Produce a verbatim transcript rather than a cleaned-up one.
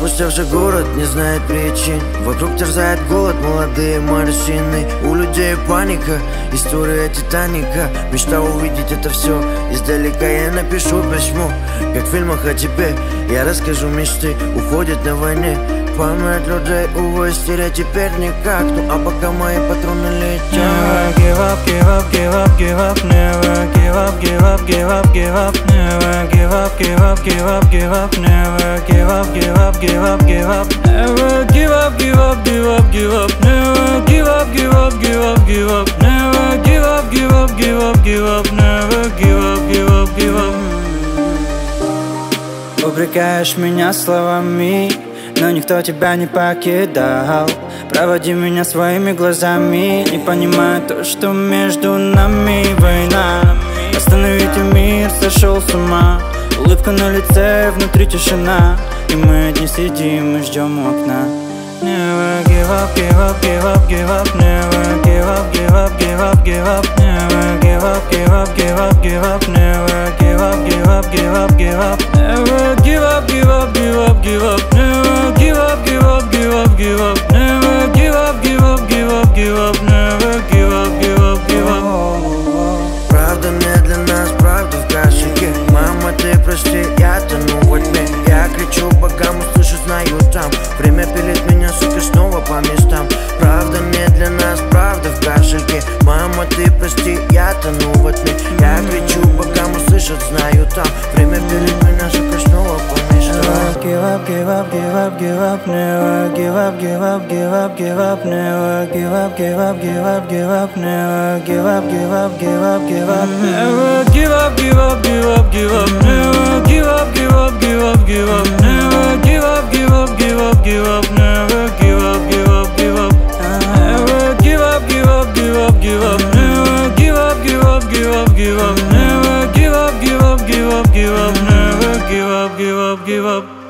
Опустевший город не знает причин. Вокруг терзает голод, молодые морщины. У людей паника, история Титаника. Мечта увидеть это все издалека. Я напишу письмо, как в фильмах о тебе. Я расскажу мечты, уходят на войне. Память людей, увы, стереть теперь никак. Ну а пока мои патроны летят. Never give up, give up, give up, give up. Never give up, give up, give up, give up. Never give up, give up, give up, give up. Never give up, give up, give up, give up. Never give up, give up, give up, give up. Never give up, give up, give up, give up. Never give up, give up, give up, give up. Never give up, give up, give up. Упрекаешь меня словами, но никто тебя не покидал. Проводи меня своими глазами, не понимая то, что между нами война. Остановите мир, сошел с ума. Улыбка на лице, внутри тишина. И мы одни сидим и ждем у окна. Never give up, give up, give up, give up. Never give up, give up, give up, give up. Never give up, give up, give up, give up. Never give up, give up, give up, give up. Never give up, give up, give up, give up. Never give up, give up, give up, give up. Never give up, give up, give up, give up. Never give up, give up, give up. Правда не для нас, правда в кошельке. Мама, ты прости, я тону во тьме. Я кричу богам, услышу, знаю там. Время пилит меня, сука, снова по местам. Правда не для нас, правда в кошельке. Мама, ты прости, я тону во тьме. Я кричу богам, услышат, знаю там. Время пилит меня, сука, снова по местам. Give up, give up, give up, give up. Never give up, give up, give up, give up. Never give up, give up, give up, give up. Never give up, give up, give up, give up. Never give up, give up, give up, give up. Never give up, give up, give up, give up. Never give up, give up, give up, give up. Never give up, give up, give up. Never give up, give up, give up, give up. Never give up, give up, give up, give up. Never give up, give up, give up, give up. Never give up, give up, give up.